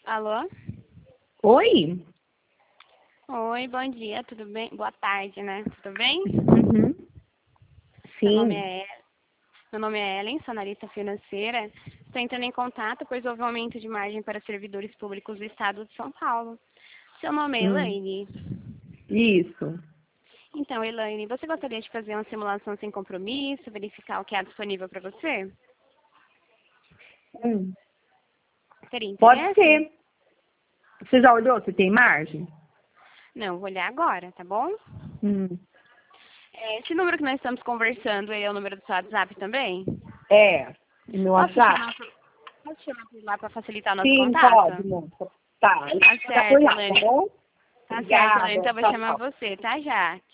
Alô? Oi? Oi, bom dia, tudo bem? Boa tarde, né? Tudo bem? Uhum. Meu nome Sim. é Ellen, sou analista financeira. Estou entrando em contato, pois houve um aumento de margem para servidores públicos do Estado de São Paulo. Seu nome é Elaine. Isso. Então, Elaine, você gostaria de fazer uma simulação sem compromisso, verificar o que há disponível para você? Hum. Teria Pode interesse? ser. Você já olhou se tem margem? Não, vou olhar agora, tá bom? Hum. Esse número que nós estamos conversando, ele é o número do seu WhatsApp também? É. E meu Posso WhatsApp? chamar por lá para facilitar o nosso Sim, contato? pode, moça. Tá. Tá Tá por certo, lá, tá Elaine. bom? Tá certo, Elaine. Obrigada. Então eu vou Tchau, chamar tchau. você, tá já?